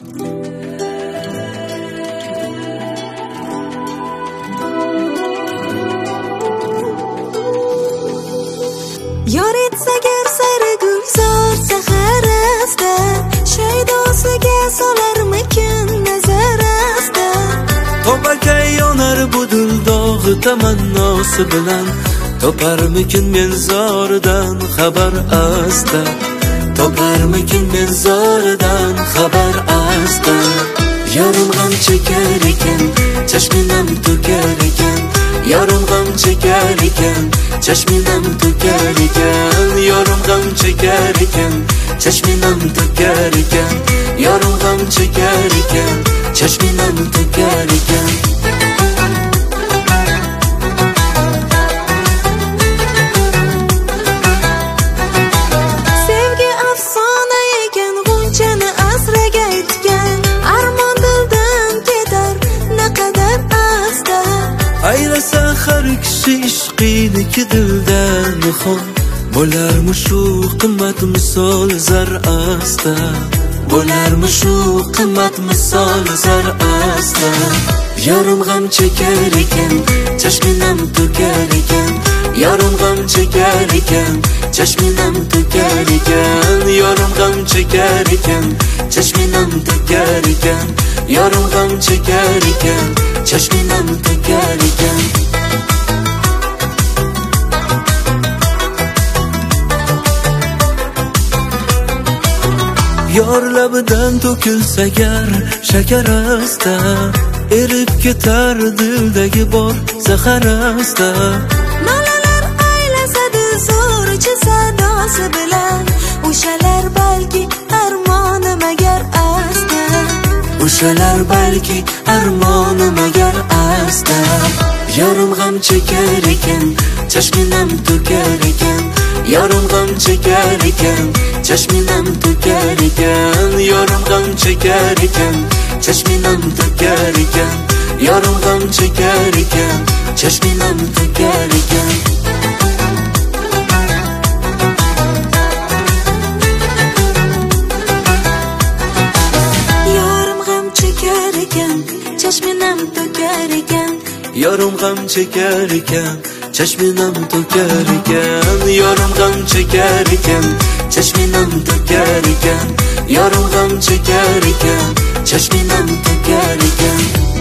Yor etsa gar sari gulzor sahar asta, shaydosiga solarmikin nazar asta. Topakay yonar bu dildog'i tamannosi bilan, toparmikin men zoridan xabar asta. Toparmikin men zoridan xabar asta. Yorim g'am chekar ekan, chashminam to'kar ekan. Yorim g'am chekar ekan, chashminam to'kar ekan. Yorim g'am chekar ekan, chashminam to'kar ekan. Yorim g'am chekar ekan, chashminam to'kar ekan. Sevgi afsona ekan, g'unchani asraga aytgan. Armon dildan ketar naqadar asta. Ayrasa har kishi ishqiniki dildan xon, bo'larmi shu qimmat misol zar asta. Bo'larmi shu qimmat misol zar asta. Yorim g'am chekar ekan, chashminam to'kar ekan. Yorim g'am chekar ekan, chashminam to'kar ekan. Yorim g'am chekar ekan, chashminam to'kar ekan. Yorim g'am chekar ekan, chashminam to'kar ekan. Yor labidan to'kilsa gar shakar asta, erib ketar dildagi bor zahar asta. Nolalar aylasa dil zo'richi sadosi bilan, o'shalar balki armonim agar asta. O'shalar balki armonim agar asta. Yorim g'am chekar ekan, chashminam to'kar ekan. Yorim g'am chekar ekan, chashminam to'kar ekan. Yorim g'am chekar ekan, chashminam to'kar ekan. Yorim g'am chekar ekan, chashminam to'kar ekan. Yorim g'am chekar ekan, chashminam to'kar ekan. Yorim g'am chekar ekan, chashminam to'kar ekan. Yorim g'am chekar ekan, chashminam to'kar ekan. Yorim g'am chekar ekan, chashminam to'kar ekan.